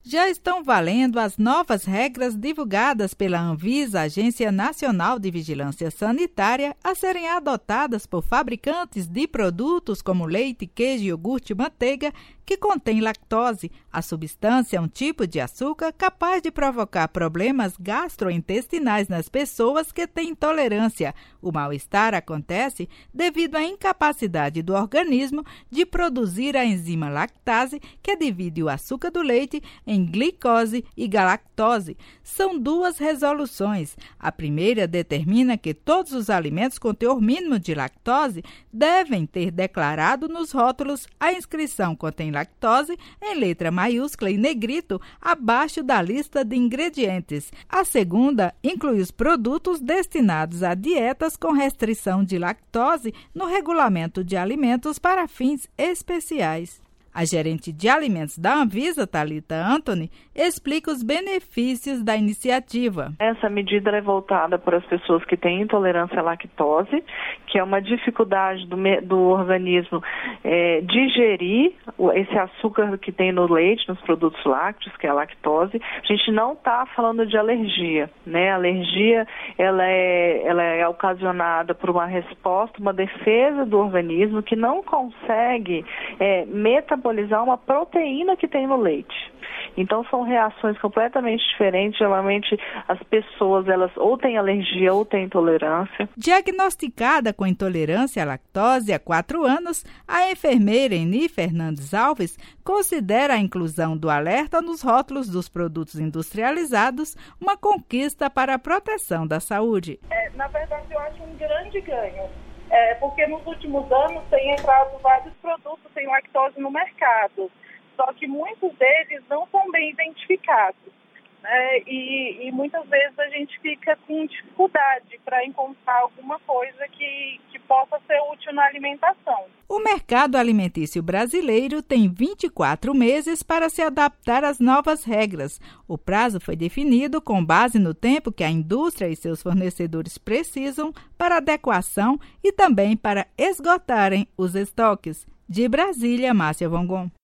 Já estão valendo as novas regras divulgadas pela Anvisa, Agência Nacional de Vigilância Sanitária, a serem adotadas por fabricantes de produtos como leite, queijo, iogurte e manteiga, que contém lactose. A substância é um tipo de açúcar capaz de provocar problemas gastrointestinais nas pessoas que têm intolerância. O mal-estar acontece devido à incapacidade do organismo de produzir a enzima lactase, que divide o açúcar do leite em glicose e galactose. São duas resoluções. A primeira determina que todos os alimentos com teor mínimo de lactose devem ter declarado nos rótulos a inscrição contém lactose em letra maiúscula e negrito abaixo da lista de ingredientes. A segunda inclui os produtos destinados a dietas com restrição de lactose no regulamento de alimentos para fins especiais. A gerente de alimentos da Anvisa, Thalita Anthony, explica os benefícios da iniciativa. Essa medida é voltada para as pessoas que têm intolerância à lactose, que é uma dificuldade do organismo digerir esse açúcar que tem no leite, nos produtos lácteos, que é a lactose. A gente não está falando de alergia, né? A alergia ela é ocasionada por uma resposta, uma defesa do organismo que não consegue metabolizar uma proteína que tem no leite. Então são reações completamente diferentes. Geralmente as pessoas elas ou têm alergia ou têm intolerância. Diagnosticada com intolerância à lactose há 4 anos, a enfermeira Eni Fernandes Alves considera a inclusão do alerta nos rótulos dos produtos industrializados uma conquista para a proteção da saúde. Na verdade, eu acho um grande ganho. Porque nos últimos anos tem entrado vários produtos sem lactose no mercado, só que muitos deles não são bem identificados, né? E muitas vezes a gente fica com dificuldade para encontrar alguma coisa que possa ser útil na alimentação. O mercado alimentício brasileiro tem 24 meses para se adaptar às novas regras. O prazo foi definido com base no tempo que a indústria e seus fornecedores precisam para adequação e também para esgotarem os estoques. De Brasília, Márcia Vongon.